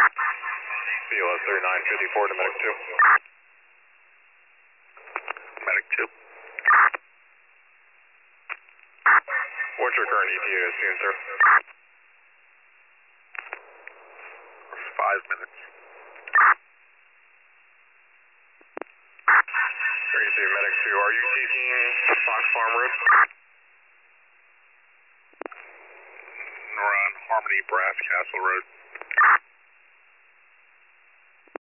BLS 3954 to Medic 2. Medic 2. What's your current ETA soon, sir? 5 minutes. 32 Medic 2, are you seeking Fox Farm Road? We're on Harmony Brass Castle Road.